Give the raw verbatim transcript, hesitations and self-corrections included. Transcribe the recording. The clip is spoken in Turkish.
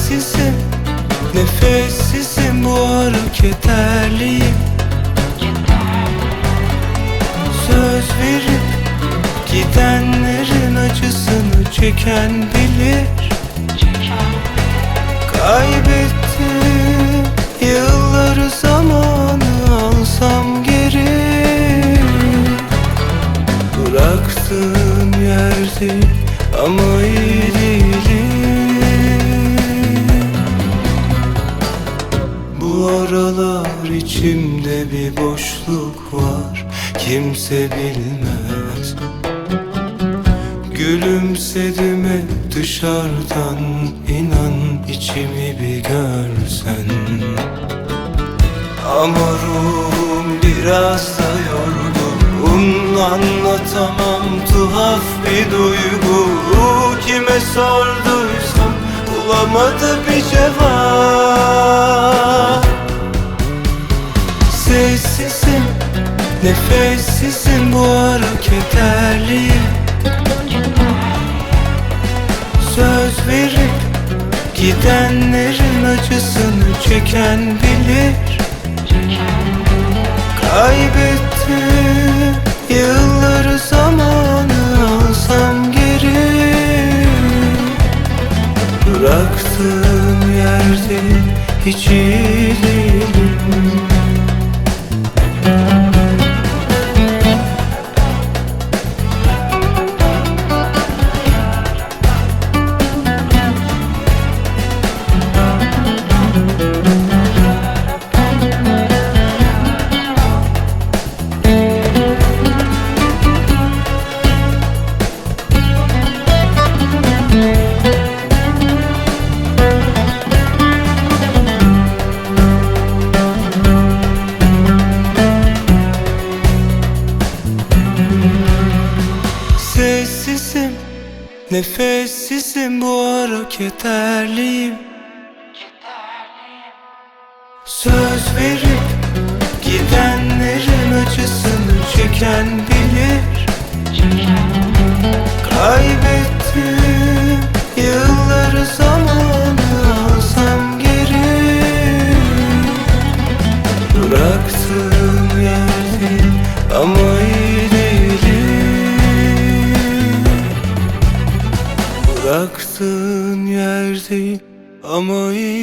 Sessizim, nefessizim, bu ara kederliyim. Söz verip gidenlerin acısını çeken bilir. Kaybettim yılları, zamanı alsam geri. Bıraktığın yerde ama iyi değilim. Bu aralar içimde bir boşluk var, kimse bilmez. Gülümsedim hep dışarıdan, inan içimi bir görsen. Ama ruhum biraz da yorgun, anlatamam tuhaf bir duygu. Kime sorduysam bulamadı bir cevap. Sessizim, nefessizim, bu ara kederliyim. Söz verip gidenlerin acısını çeken bilir. Kaybettim yılları, zamanı alsam geri. Bıraktığım yerde hiç iyi değilim. Sessizim, nefessizim, bu ara kederliyim. Söz verip gidenlerin acısını çeken bilir. Kaybettim yılları, zamanı alsam geri. Bıraktığım yerde ama iyi değilim. Bıraktığın yerde ama iyi